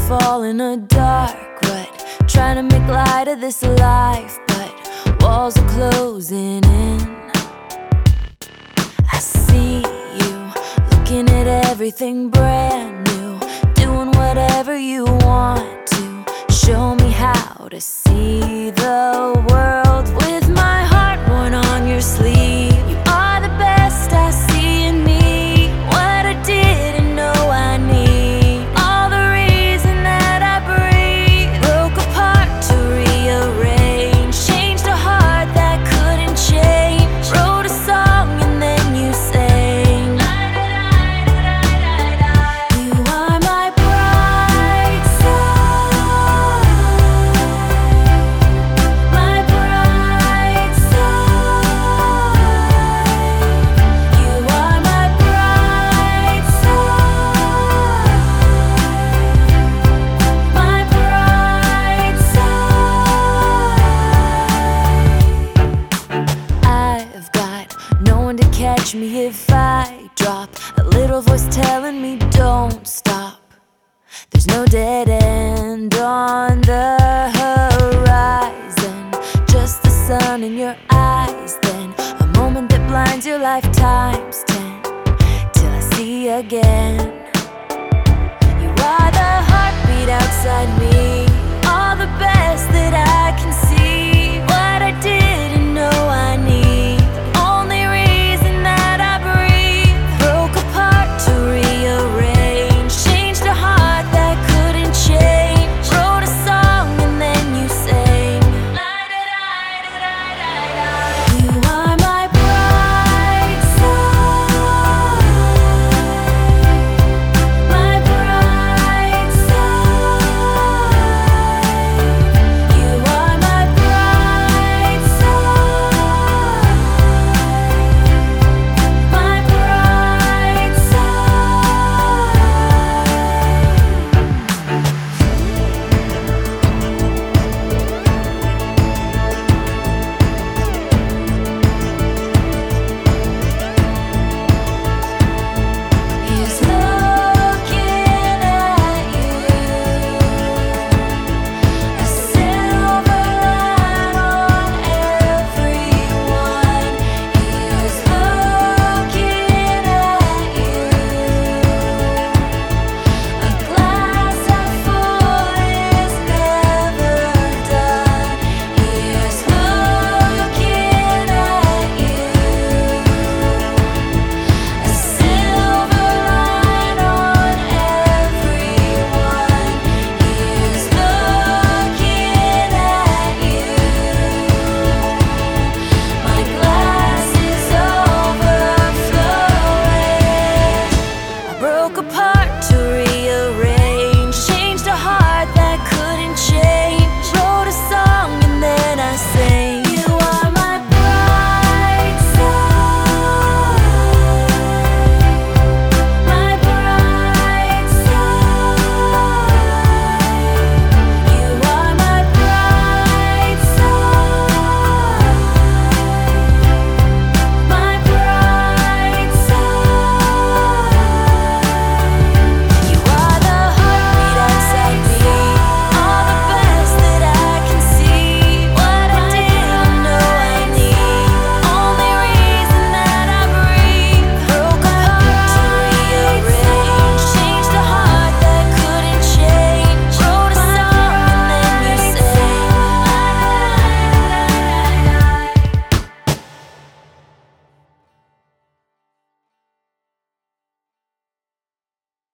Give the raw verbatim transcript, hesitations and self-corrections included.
fall in a dark rut, trying to make light of this life, but walls are closing in. I see you looking at everything brand new, doing whatever you want to. Show me how to see the world with my heart worn on your sleeve. You are the best I see in me, what I didn't know I need. All the reason that I breathe, broke apart to rearrange, changed a heart that couldn't change. Wrote a song and then you sang. You are my bright side, my bright side. You are my bright side, my bright side. I've got no one to catch me if I drop. A little voice telling me don't stop. There's no dead end on the horizon, just the sun in your eyes. Then a moment that blinds your life times ten, till I see again. You are the heartbeat outside me, all the best that I can see.